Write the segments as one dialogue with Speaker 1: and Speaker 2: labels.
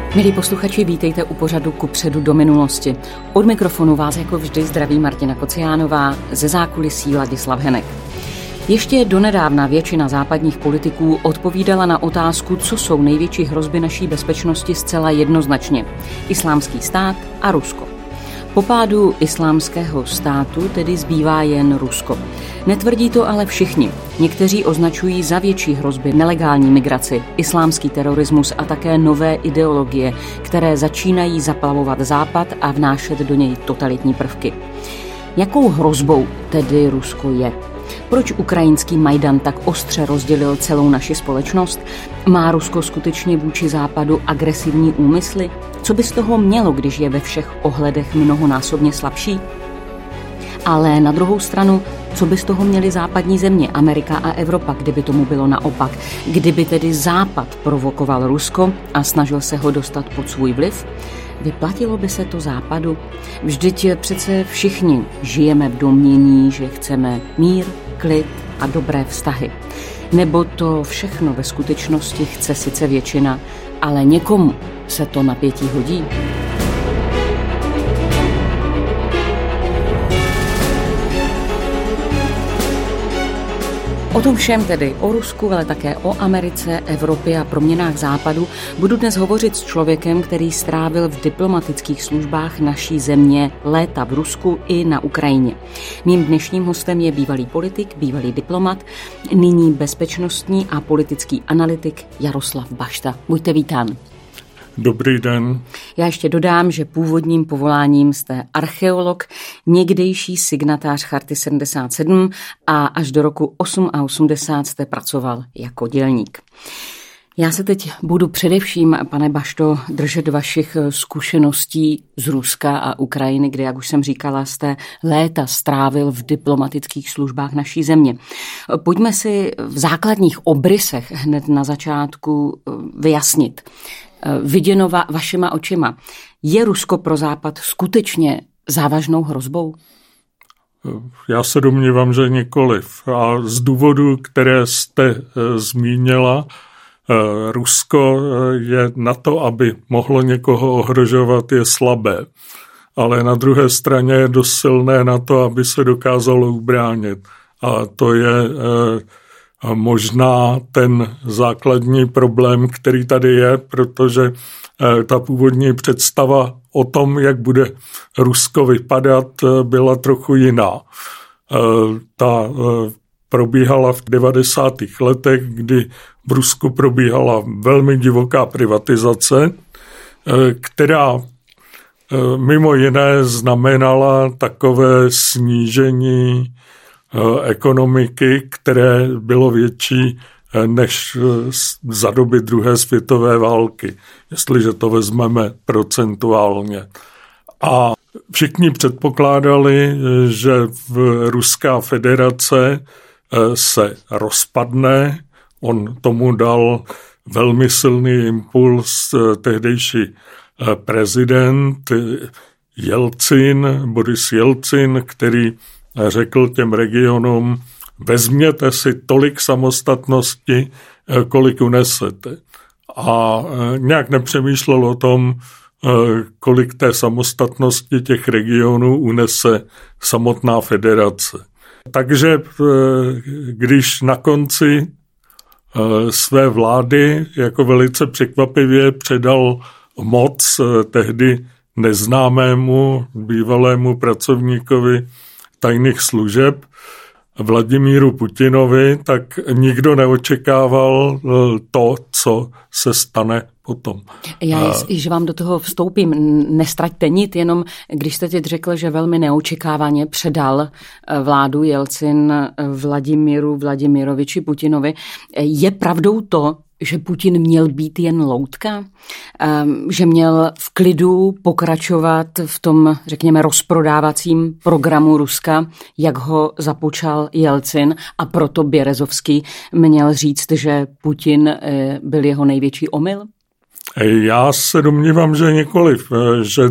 Speaker 1: Milí posluchači, vítejte u pořadu Kupředu do minulosti. Od mikrofonu vás jako vždy zdraví Martina Kociánová, ze zákulisí Ladislav Henek. Ještě donedávna většina západních politiků odpovídala na otázku, co jsou největší hrozby naší bezpečnosti zcela jednoznačně. Islámský stát a Rusko. Po pádu Islámského státu tedy zbývá jen Rusko. Netvrdí to ale všichni. Někteří označují za větší hrozby nelegální migraci, islámský terorismus a také nové ideologie, které začínají zaplavovat Západ a vnášet do něj totalitní prvky. Jakou hrozbou tedy Rusko je? Proč ukrajinský Majdan tak ostře rozdělil celou naši společnost? Má Rusko skutečně vůči Západu agresivní úmysly? Co by z toho mělo, když je ve všech ohledech mnohonásobně slabší? Ale na druhou stranu, co by z toho měly západní země, Amerika a Evropa, kdyby tomu bylo naopak? Kdyby tedy Západ provokoval Rusko a snažil se ho dostat pod svůj vliv? Vyplatilo by se to Západu? Vždyť přece všichni žijeme v domnění, že chceme mír, klid a dobré vztahy. Nebo to všechno ve skutečnosti chce sice většina, ale někomu se to napětí hodí? O tom všem tedy, o Rusku, ale také o Americe, Evropě a proměnách Západu budu dnes hovořit s člověkem, který strávil v diplomatických službách naší země léta v Rusku i na Ukrajině. Mým dnešním hostem je bývalý politik, bývalý diplomat, nyní bezpečnostní a politický analytik Jaroslav Bašta. Buďte vítán.
Speaker 2: Dobrý den.
Speaker 1: Já ještě dodám, že původním povoláním jste archeolog, někdejší signatář Charty 77 a až do roku 88 jste pracoval jako dělník. Já se teď budu především, pane Bašto, držet vašich zkušeností z Ruska a Ukrajiny, kde, jak už jsem říkala, jste léta strávil v diplomatických službách naší země. Pojďme si v základních obrysech hned na začátku vyjasnit. Viděno vašima očima. Je Rusko pro Západ skutečně závažnou hrozbou?
Speaker 2: Já se domnívám, že nikoliv. A z důvodu, které jste zmínila, Rusko je na to, aby mohlo někoho ohrožovat, je slabé. Ale na druhé straně je dost silné na to, aby se dokázalo ubránit. A to je možná ten základní problém, který tady je, protože ta původní představa o tom, jak bude Rusko vypadat, byla trochu jiná. Ta probíhala v 90. letech, kdy v Rusku probíhala velmi divoká privatizace, která mimo jiné znamenala takové snížení ekonomiky, které bylo větší než za doby druhé světové války, jestliže to vezmeme procentuálně. A všichni předpokládali, že Ruská federace se rozpadne. On tomu dal velmi silný impuls tehdejší prezident Boris Jelcin, který řekl těm regionům, vezměte si tolik samostatnosti, kolik unesete. A nějak nepřemýšlel o tom, kolik té samostatnosti těch regionů unese samotná federace. Takže když na konci své vlády jako velice překvapivě předal moc tehdy neznámému bývalému pracovníkovi tajných služeb Vladimíru Putinovi, tak nikdo neočekával to, co se stane potom.
Speaker 1: Já, že vám do toho vstoupím, nestraťte nit, jenom když jste teď řekl, že velmi neočekávaně předal vládu Jelcin Vladimiru Vladimiroviči Putinovi, je pravdou to, že Putin měl být jen loutka? Že měl v klidu pokračovat v tom, řekněme, rozprodávacím programu Ruska, jak ho započal Jelcin, a proto Běrezovský měl říct, že Putin byl jeho největší omyl?
Speaker 2: Já se domnívám, že nikoliv, že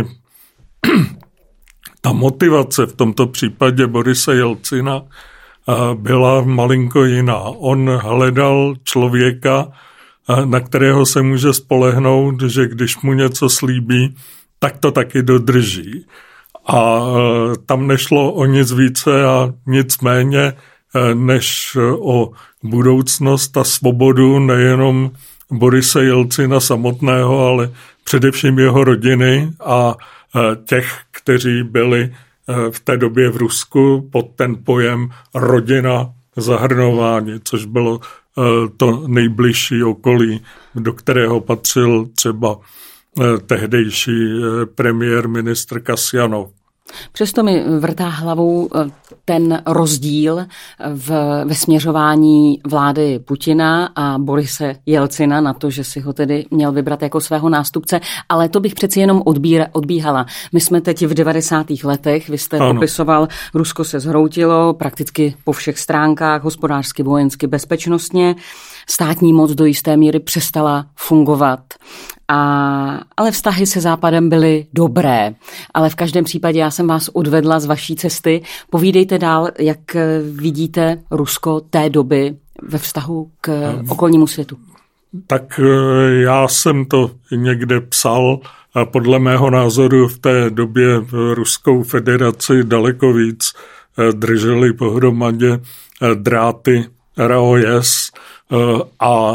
Speaker 2: ta motivace v tomto případě Borise Jelcina byla malinko jiná. On hledal člověka, na kterého se může spolehnout, že když mu něco slíbí, tak to taky dodrží. A tam nešlo o nic více a nic méně, než o budoucnost a svobodu nejenom Borise Jelcina samotného, ale především jeho rodiny a těch, kteří byli v té době v Rusku pod ten pojem rodina zahrnováni, což bylo to nejbližší okolí, do kterého patřil třeba tehdejší premiér ministr Kasjanov.
Speaker 1: Přesto mi vrtá hlavou ten rozdíl ve směřování vlády Putina a Borise Jelcina na to, že si ho tedy měl vybrat jako svého nástupce, ale to bych přeci jenom odbíhala. My jsme teď v 90. letech, vy jste popisoval, Rusko se zhroutilo prakticky po všech stránkách, hospodářsky, vojensky, bezpečnostně. Státní moc do jisté míry přestala fungovat. Ale vztahy se Západem byly dobré. Ale v každém případě já jsem vás odvedla z vaší cesty. Povídejte dál, jak vidíte Rusko té doby ve vztahu k okolnímu světu.
Speaker 2: Tak já jsem to někde psal a podle mého názoru v té době v Ruskou federaci daleko víc drželi pohromadě dráty ROS a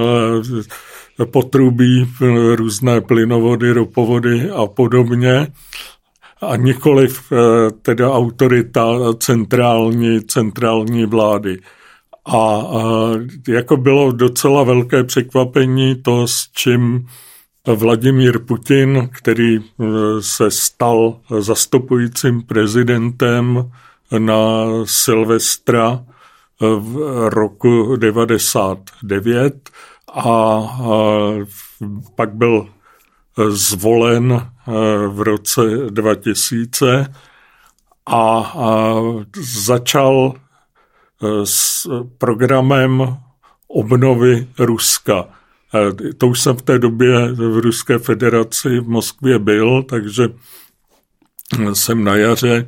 Speaker 2: potrubí, různé plynovody, ropovody a podobně. A nikoliv teda autorita centrální vlády. A jako bylo docela velké překvapení to, s čím Vladimír Putin, který se stal zastupujícím prezidentem na Silvestra v roku 99 a pak byl zvolen v roce 2000 a začal s programem obnovy Ruska. To už jsem v té době v Ruské federaci v Moskvě byl, takže jsem na jaře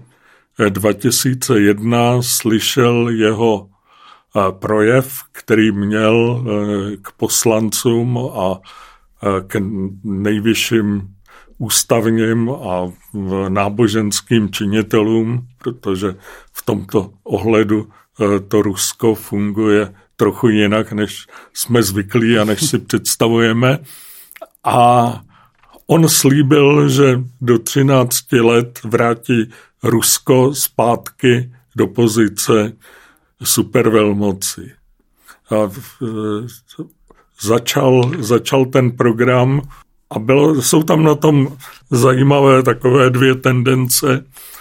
Speaker 2: 2001 slyšel jeho projev, který měl k poslancům a k nejvyšším ústavním a náboženským činitelům, protože v tomto ohledu to Rusko funguje trochu jinak, než jsme zvyklí a než si představujeme. A on slíbil, že do 13 let vrátí Rusko zpátky do pozice supervelmoci. A začal ten program a jsou tam na tom zajímavé takové dvě tendence.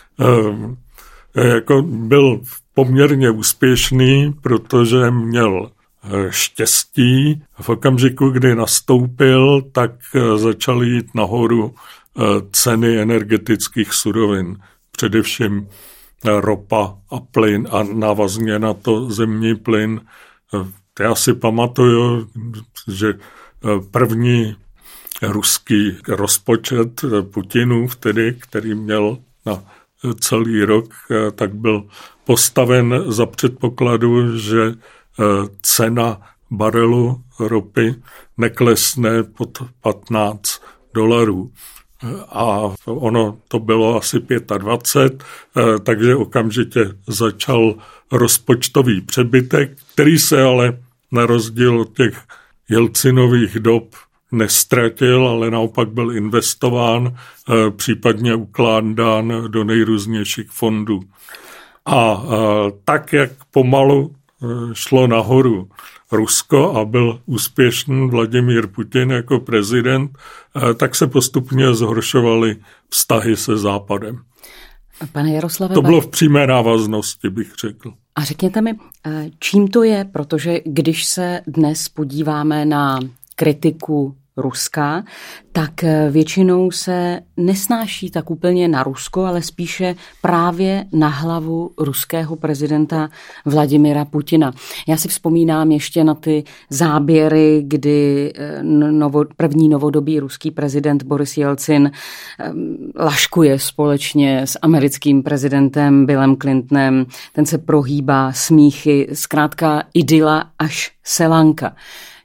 Speaker 2: Jako byl poměrně úspěšný, protože měl štěstí. V okamžiku, kdy nastoupil, tak začaly jít nahoru ceny energetických surovin. Především ropa a plyn a návazně na to zemní plyn. Já si pamatuju, že první ruský rozpočet Putinův, tedy, který měl na celý rok, tak byl postaven za předpokladu, že cena barelu ropy neklesne pod $15. A ono to bylo asi 25, takže okamžitě začal rozpočtový přebytek, který se ale na rozdíl od těch Jelcinových dob nestratil, ale naopak byl investován, případně ukládán do nejrůznějších fondů. A tak, jak pomalu šlo nahoru Rusko a byl úspěšný Vladimír Putin jako prezident, tak se postupně zhoršovaly vztahy se Západem.
Speaker 1: Pane Jaroslave,
Speaker 2: to bylo v přímé návaznosti, bych řekl.
Speaker 1: A řekněte mi, čím to je, protože když se dnes podíváme na kritiku Ruska, tak většinou se nesnáší tak úplně na Rusko, ale spíše právě na hlavu ruského prezidenta Vladimira Putina. Já si vzpomínám ještě na ty záběry, kdy první novodobý ruský prezident Boris Jelcin laškuje společně s americkým prezidentem Billem Clintonem. Ten se prohýbá, smíchy, zkrátka idyla až selanka.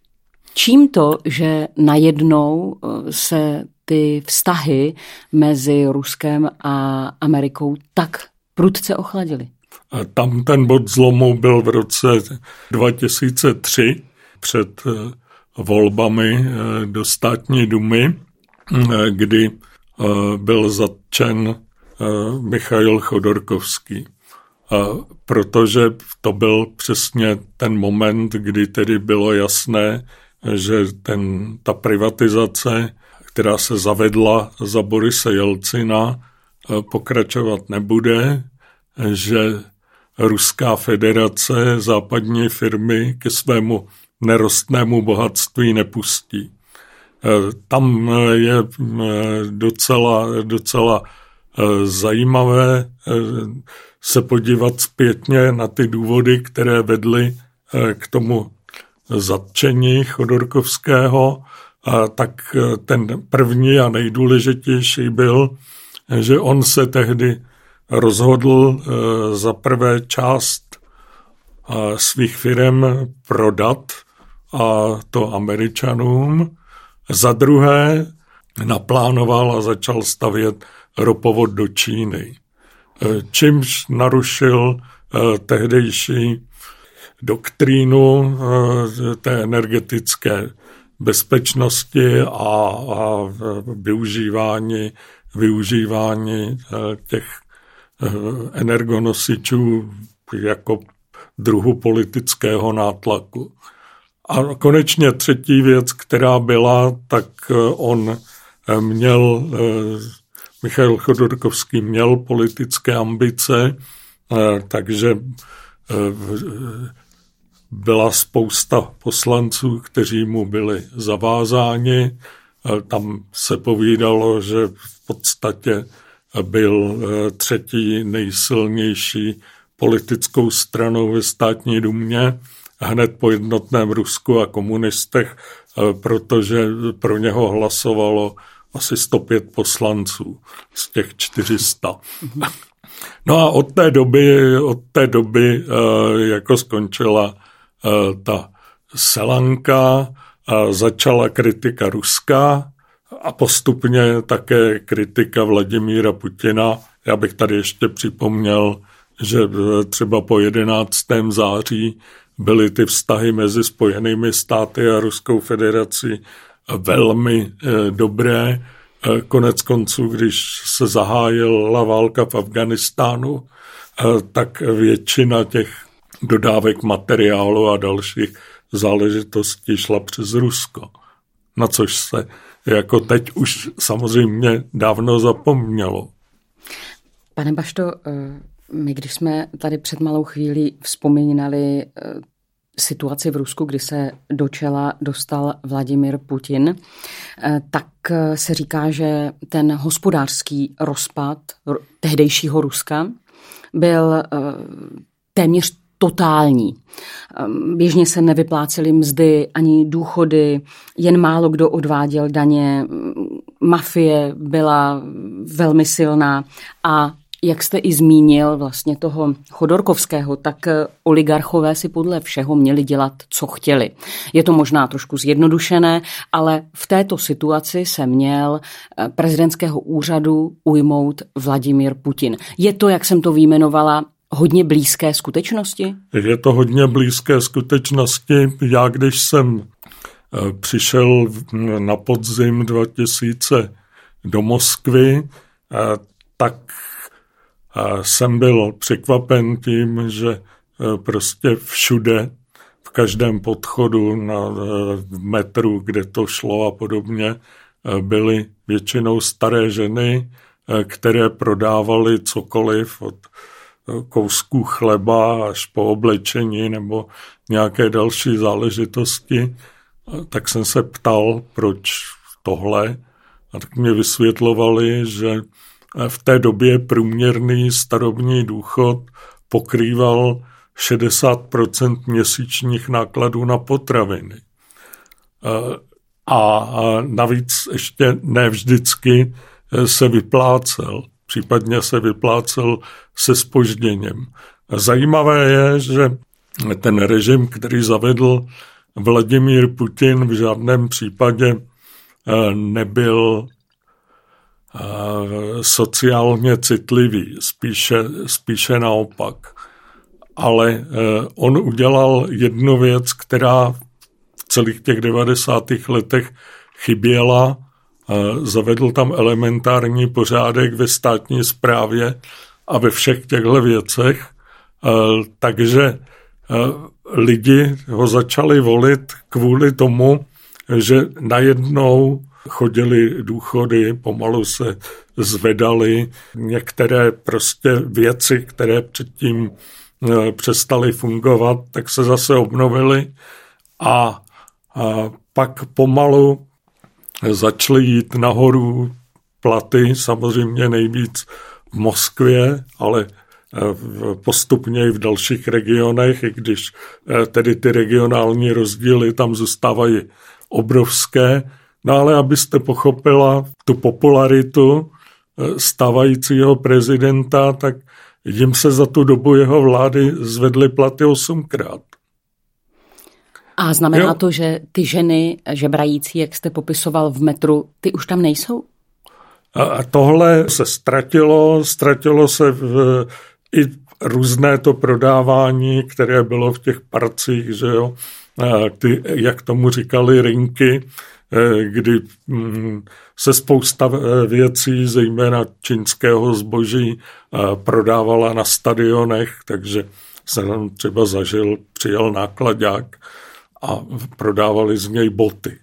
Speaker 1: Čím to, že najednou se ty vztahy mezi Ruskem a Amerikou tak prudce ochladily?
Speaker 2: Tam ten bod zlomu byl v roce 2003 před volbami do státní dumy, kdy byl zatčen Michail Chodorkovský. Protože to byl přesně ten moment, kdy tedy bylo jasné, že ta privatizace, která se zavedla za Borise Jelcina, pokračovat nebude, že Ruská federace západní firmy ke svému nerostnému bohatství nepustí. Tam je docela zajímavé se podívat zpětně na ty důvody, které vedly k tomu zatčení Chodorkovského. Tak ten první a nejdůležitější byl, že on se tehdy rozhodl za prvé část svých firem prodat, a to Američanům. Za druhé naplánoval a začal stavět ropovod do Číny, čímž narušil tehdejší doktrínu té energetické bezpečnosti a využívání těch energonosičů jako druhu politického nátlaku. A konečně třetí věc, která byla, tak Michail Chodorkovský měl politické ambice, takže byla spousta poslanců, kteří mu byli zavázáni. Tam se povídalo, že v podstatě byl třetí nejsilnější politickou stranou ve státní dumě hned po jednotném Rusku a komunistech, protože pro něho hlasovalo asi 105 poslanců z těch 400. No a od té doby jako skončila ta selanka, začala kritika Ruska a postupně také kritika Vladimíra Putina. Já bych tady ještě připomněl, že třeba po 11. září byly ty vztahy mezi Spojenými státy a Ruskou federací velmi dobré. Konec konců, když se zahájila válka v Afghánistánu, tak většina těch dodávek materiálu a dalších záležitostí šla přes Rusko. Na což se jako teď už samozřejmě dávno zapomnělo.
Speaker 1: Pane Bašto, my když jsme tady před malou chvílí vzpomínali situaci v Rusku, kdy se do čela dostal Vladimír Putin, tak se říká, že ten hospodářský rozpad tehdejšího Ruska byl téměř totální. Běžně se nevyplácely mzdy ani důchody, jen málo kdo odváděl daně, mafie byla velmi silná a jak jste i zmínil vlastně toho Chodorkovského, tak oligarchové si podle všeho měli dělat, co chtěli. Je to možná trošku zjednodušené, ale v této situaci se měl prezidentského úřadu ujmout Vladimír Putin. Je to, jak jsem to vyjmenovala, hodně blízké skutečnosti?
Speaker 2: Je to hodně blízké skutečnosti. Já když jsem přišel na podzim 2000 do Moskvy, tak jsem byl překvapen tím, že prostě všude, v každém podchodu, v metru, kde to šlo a podobně, byly většinou staré ženy, které prodávaly cokoliv od kousků chleba až po oblečení nebo nějaké další záležitosti. Tak jsem se ptal, proč tohle. A tak mě vysvětlovali, že v té době průměrný starobní důchod pokrýval 60% měsíčních nákladů na potraviny. A navíc ještě ne vždycky se vyplácel. Případně se vyplácel se zpožděním. Zajímavé je, že ten režim, který zavedl Vladimír Putin v žádném případě nebyl sociálně citlivý, spíše naopak. Ale on udělal jednu věc, která v celých těch 90. letech chyběla. Zavedl tam elementární pořádek ve státní správě a ve všech těchto věcech. Takže lidi ho začali volit kvůli tomu, že najednou chodily důchody, pomalu se zvedaly některé prostě věci, které předtím přestaly fungovat, tak se zase obnovily a pak pomalu začaly jít nahoru platy, samozřejmě nejvíc v Moskvě, ale postupně i v dalších regionech, i když tedy ty regionální rozdíly tam zůstávají obrovské. No ale abyste pochopila tu popularitu stávajícího prezidenta, tak jim se za tu dobu jeho vlády zvedly platy 8krát.
Speaker 1: A znamená to, že ty ženy žebrající, jak jste popisoval v metru, ty už tam nejsou?
Speaker 2: A tohle se ztratilo se i různé to prodávání, které bylo v těch parcích, že jo, ty, jak tomu říkali, rinky, kdy se spousta věcí, zejména čínského zboží, prodávala na stadionech, takže se tam třeba přijel nákladák a prodávali z něj boty.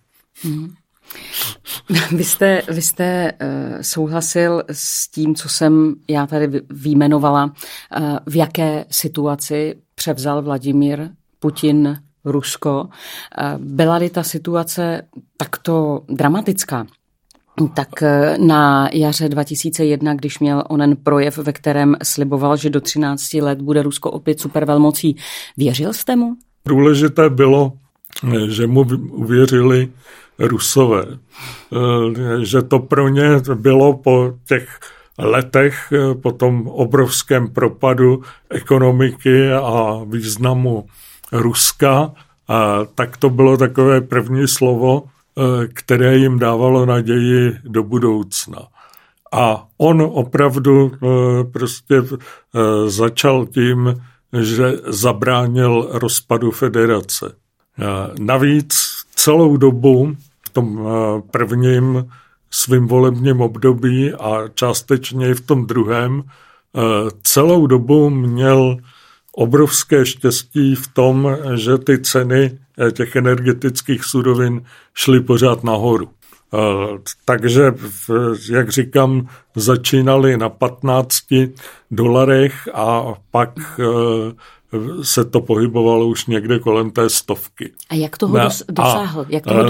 Speaker 1: Vy jste souhlasil s tím, co jsem já tady vyjmenovala, v jaké situaci převzal Vladimír Putin Rusko. Byla-li ta situace takto dramatická, tak na jaře 2001, když měl onen projev, ve kterém sliboval, že do 13 let bude Rusko opět supervelmocí, věřil jste mu?
Speaker 2: Důležité bylo, že mu uvěřili Rusové, že to pro ně bylo po těch letech, po tom obrovském propadu ekonomiky a významu Ruska, tak to bylo takové první slovo, které jim dávalo naději do budoucna. A on opravdu prostě začal tím, že zabránil rozpadu federace. Navíc celou dobu v tom prvním svým volebním období a částečně i v tom druhém celou dobu měl obrovské štěstí v tom, že ty ceny těch energetických surovin šly pořád nahoru. Takže, jak říkám, začínali na $15 a pak se to pohybovalo už někde kolem té 100.
Speaker 1: A jak toho dosáhl?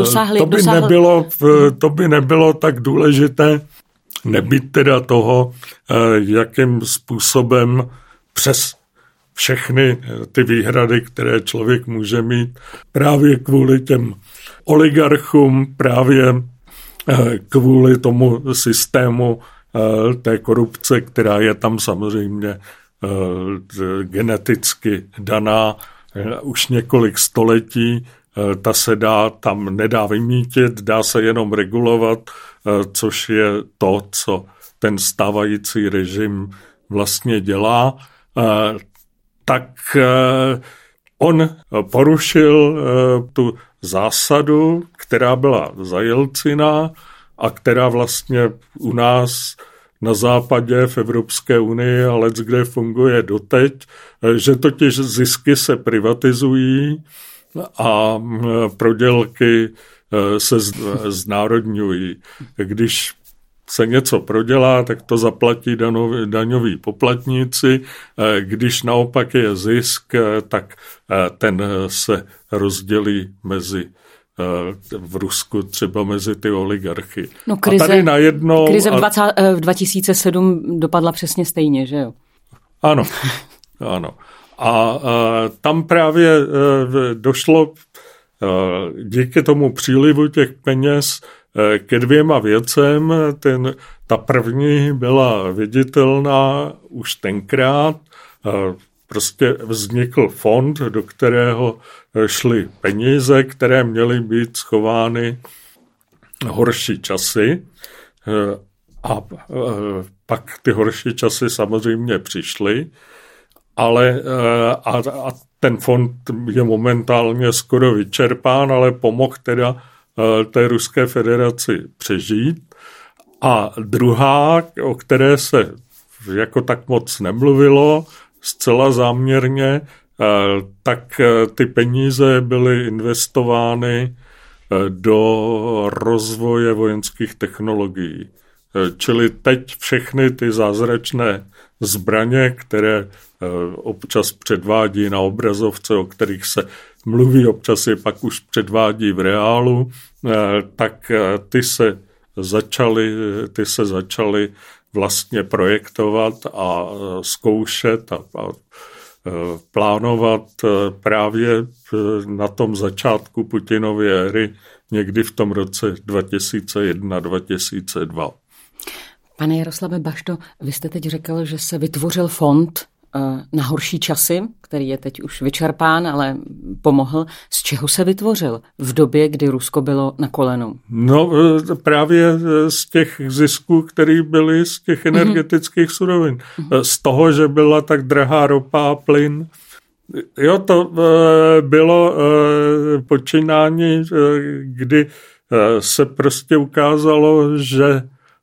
Speaker 2: To by nebylo tak důležité, nebýt teda toho, jakým způsobem přes všechny ty výhrady, které člověk může mít, právě kvůli těm oligarchům, právě kvůli tomu systému té korupce, která je tam samozřejmě geneticky daná už několik století, ta se tam nedá vymítit, dá se jenom regulovat, což je to, co ten stávající režim vlastně dělá. Tak on porušil tu zásadu, která byla za Jelcina a která vlastně u nás na západě v Evropské unii a leckde funguje doteď, že totiž zisky se privatizují a prodělky se znárodňují. Když se něco prodělá, tak to zaplatí daňoví poplatníci. Když naopak je zisk, tak ten se rozdělí v Rusku třeba mezi ty oligarchy.
Speaker 1: No krize v 2007 dopadla přesně stejně, že jo?
Speaker 2: Ano. A tam právě došlo díky tomu přílivu těch peněz ke dvěma věcem. Ta první byla viditelná už tenkrát. prostě vznikl fond, do kterého šly peníze, které měly být schovány horší časy. A pak ty horší časy samozřejmě přišly, ale a ten fond je momentálně skoro vyčerpán, ale pomohl teda té Ruské federaci přežít. A druhá, o které se jako tak moc nemluvilo, zcela záměrně, tak ty peníze byly investovány do rozvoje vojenských technologií. Čili teď všechny ty zázračné zbraně, které občas předvádí na obrazovce, o kterých se mluví, občas je pak už předvádí v reálu, tak ty se začaly vlastně projektovat a zkoušet a plánovat právě na tom začátku Putinovy éry někdy v tom roce 2001-2002.
Speaker 1: Pane Jaroslave Bašto, vy jste teď řekl, že se vytvořil fond na horší časy, který je teď už vyčerpán, ale pomohl. Z čeho se vytvořil v době, kdy Rusko bylo na kolenou?
Speaker 2: No právě z těch zisků, které byly z těch energetických surovin. Z toho, že byla tak drahá ropa a plyn. Jo, to bylo počínání, kdy se prostě ukázalo, že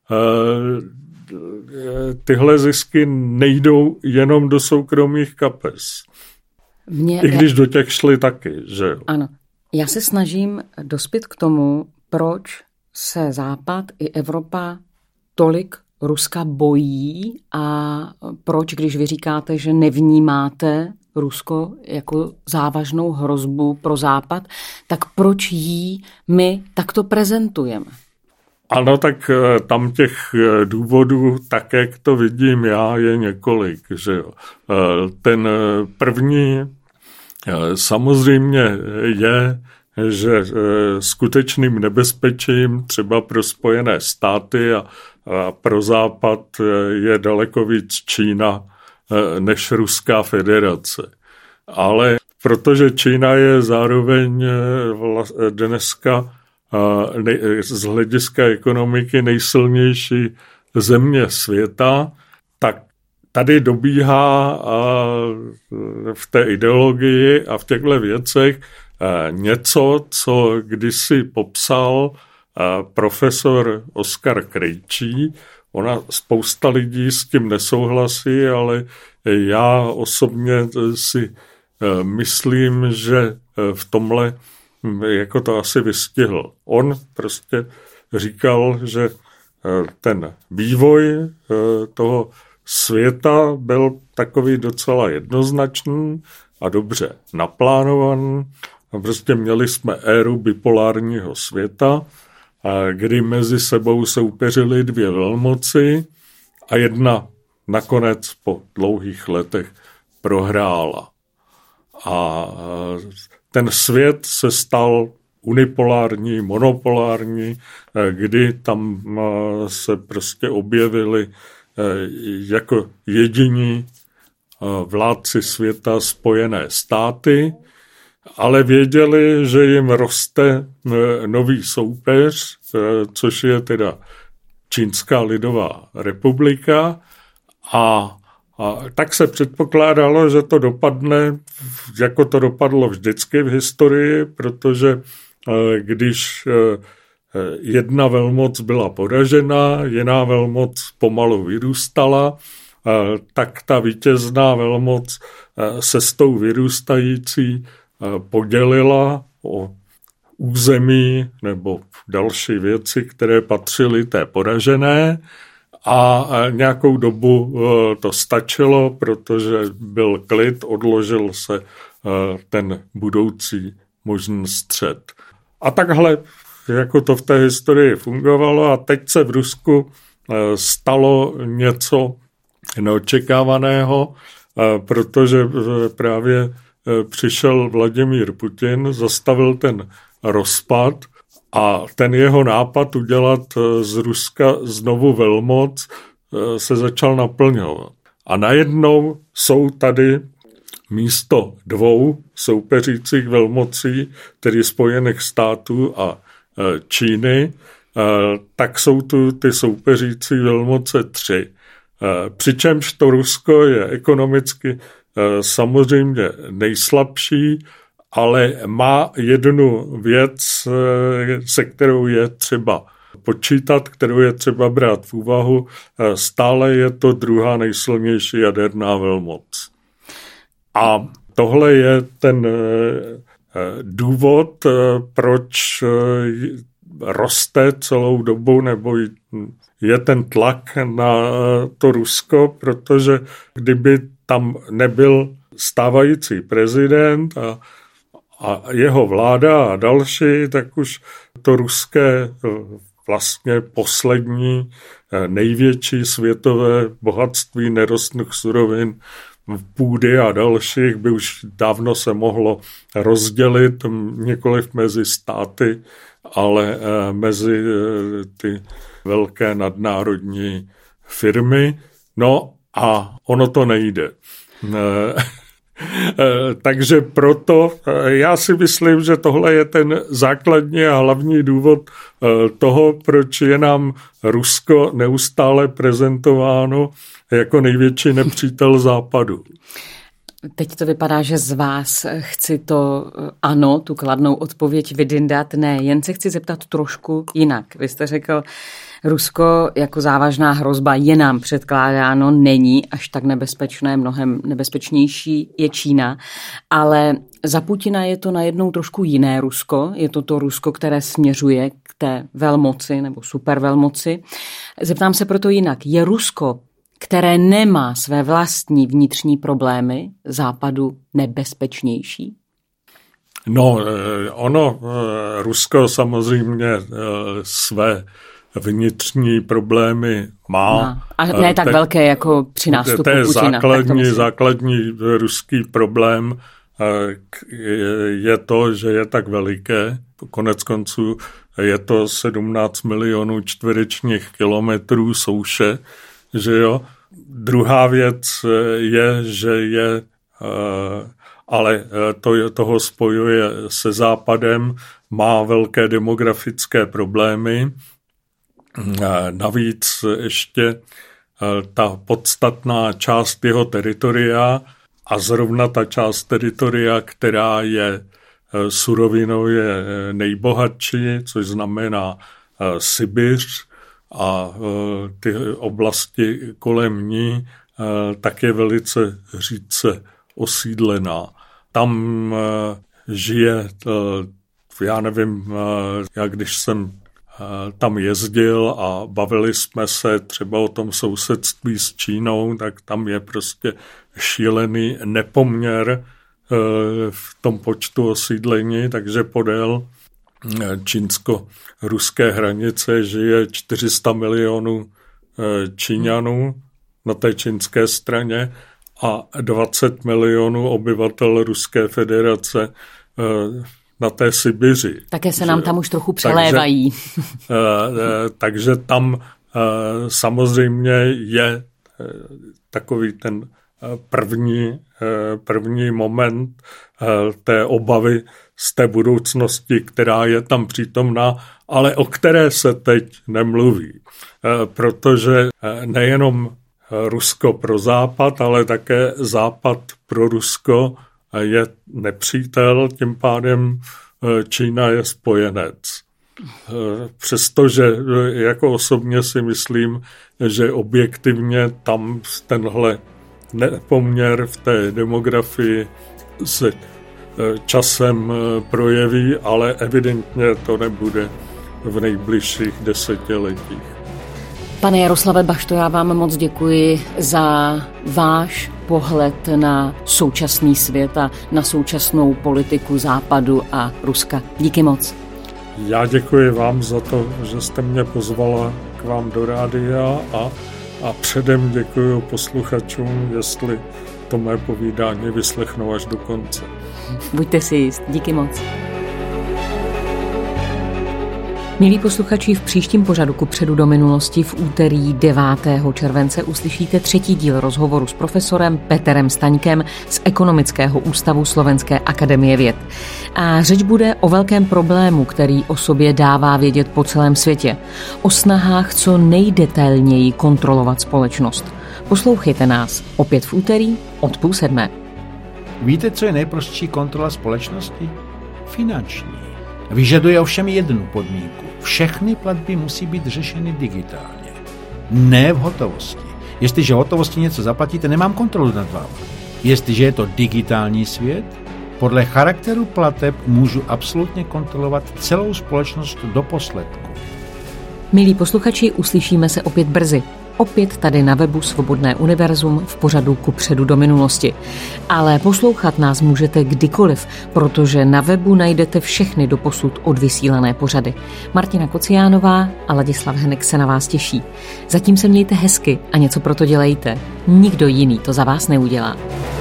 Speaker 2: tyhle zisky nejdou jenom do soukromých kapes. I když do těch šly taky, že jo?
Speaker 1: Ano. Já se snažím dospět k tomu, proč se Západ i Evropa tolik Ruska bojí a proč, když vy říkáte, že nevnímáte Rusko jako závažnou hrozbu pro Západ, tak proč jí my takto prezentujeme?
Speaker 2: Ano, tak tam těch důvodů, tak jak to vidím já, je několik. Že jo. Ten první samozřejmě je, že skutečným nebezpečím třeba pro Spojené státy a pro Západ je daleko víc Čína než Ruská federace. Ale protože Čína je zároveň dneska z hlediska ekonomiky nejsilnější země světa, tak tady dobíhá v té ideologii a v těchto věcech něco, co kdysi popsal profesor Oskar Krejčí. Spousta lidí s tím nesouhlasí, ale já osobně si myslím, že v tomhle jako to asi vystihl. On prostě říkal, že ten vývoj toho světa byl takový docela jednoznačný a dobře naplánovaný. Prostě měli jsme éru bipolárního světa, kdy mezi sebou soupeřily dvě velmoci a jedna nakonec po dlouhých letech prohrála. A ten svět se stal unipolární, monopolární, kdy tam se prostě objevili jako jediní vládci světa Spojené státy, ale věděli, že jim roste nový soupeř, což je teda Čínská lidová republika a tak se předpokládalo, že to dopadne, jako to dopadlo vždycky v historii, protože když jedna velmoc byla poražena, jiná velmoc pomalu vyrůstala, tak ta vítězná velmoc se s tou vyrůstající podělila o území nebo další věci, které patřily té poražené. A nějakou dobu to stačilo, protože byl klid, odložil se ten budoucí možný střet. A takhle, jako to v té historii fungovalo a teď se v Rusku stalo něco neočekávaného, protože právě přišel Vladimír Putin, zastavil ten rozpad a ten jeho nápad udělat z Ruska znovu velmoc se začal naplňovat. A najednou jsou tady místo dvou soupeřících velmocí, tedy Spojených států a Číny, tak jsou tu ty soupeřící velmoce tři. Přičemž to Rusko je ekonomicky samozřejmě nejslabší, ale má jednu věc, se kterou je třeba počítat, kterou je třeba brát v úvahu. Stále je to druhá nejsilnější jaderná velmoc. A tohle je ten důvod, proč roste celou dobu, nebo je ten tlak na to Rusko, protože kdyby tam nebyl stávající prezident a jeho vláda a další, tak už to ruské vlastně poslední největší světové bohatství nerostných surovin, půdy a dalších by už dávno se mohlo rozdělit, nikoliv mezi státy, ale mezi ty velké nadnárodní firmy. No a ono to nejde. Takže proto já si myslím, že tohle je ten základní a hlavní důvod toho, proč je nám Rusko neustále prezentováno jako největší nepřítel Západu.
Speaker 1: Teď to vypadá, že z vás chci to ano, tu kladnou odpověď vydindat. Ne, jen se chci zeptat trošku jinak. Vy jste řekl, Rusko jako závažná hrozba je nám předkládáno, není až tak nebezpečné, mnohem nebezpečnější je Čína, ale za Putina je to najednou trošku jiné Rusko, je to Rusko, které směřuje k té velmoci nebo supervelmoci. Zeptám se proto jinak, je Rusko, které nemá své vlastní vnitřní problémy, Západu nebezpečnější?
Speaker 2: No, Rusko samozřejmě své vnitřní problémy má.
Speaker 1: A ne tak velké jako při nástupu Putina.
Speaker 2: To je základní ruský problém je to, že je tak veliké. Konec konců je to 17 milionů čtverečních kilometrů souše, že jo. Druhá věc je, že je, ale toho spojuje se Západem, má velké demografické problémy. Navíc ještě ta podstatná část jeho teritoria a zrovna ta část teritoria, která je surovinově nejbohatší, což znamená Sibiř a ty oblasti kolem ní, tak je velice řídce osídlená. Tam žije, já nevím, já když jsem tam jezdil a bavili jsme se třeba o tom sousedství s Čínou, tak tam je prostě šílený nepoměr v tom počtu osídlení, takže podél čínsko-ruské hranice žije 400 milionů Číňanů na té čínské straně a 20 milionů obyvatel Ruské federace na té Sibiři.
Speaker 1: Také se nám tam už trochu přelévají.
Speaker 2: Takže tam samozřejmě je takový ten první moment té obavy z té budoucnosti, která je tam přítomná, ale o které se teď nemluví. Protože nejenom Rusko pro Západ, ale také Západ pro Rusko je nepřítel, tím pádem Čína je spojenec. Přestože jako osobně si myslím, že objektivně tam tenhle nepoměr v té demografii se časem projeví, ale evidentně to nebude v nejbližších desetiletích.
Speaker 1: Pane Jaroslave Bašto, já vám moc děkuji za váš pohled na současný svět a na současnou politiku Západu a Ruska. Díky moc.
Speaker 2: Já děkuji vám za to, že jste mě pozvala k vám do rádia a předem děkuji posluchačům, jestli to mé povídání vyslechnou až do konce.
Speaker 1: Buďte si jist. Díky moc. Milí posluchači, v příštím pořadu Kupředu do minulosti v úterý 9. července uslyšíte 3. díl rozhovoru s profesorem Peterem Staňkem z Ekonomického ústavu Slovenské akademie věd. A řeč bude o velkém problému, který o sobě dává vědět po celém světě. O snahách co nejdetailněji kontrolovat společnost. Poslouchejte nás opět v úterý od 6:30.
Speaker 3: Víte, co je nejprostší kontrola společnosti? Finanční. Vyžaduje ovšem jednu podmínku. Všechny platby musí být řešeny digitálně. Ne v hotovosti. Jestliže v hotovosti něco zaplatíte, nemám kontrolu nad vámi. Jestliže je to digitální svět, podle charakteru plateb můžu absolutně kontrolovat celou společnost do posledku.
Speaker 1: Milí posluchači, uslyšíme se opět brzy. Opět tady na webu Svobodné univerzum v pořadu Kupředu do minulosti. Ale poslouchat nás můžete kdykoliv, protože na webu najdete všechny doposud odvysílané pořady. Martina Kociánová a Ladislav Henek se na vás těší. Zatím se mějte hezky a něco pro to dělejte. Nikdo jiný to za vás neudělá.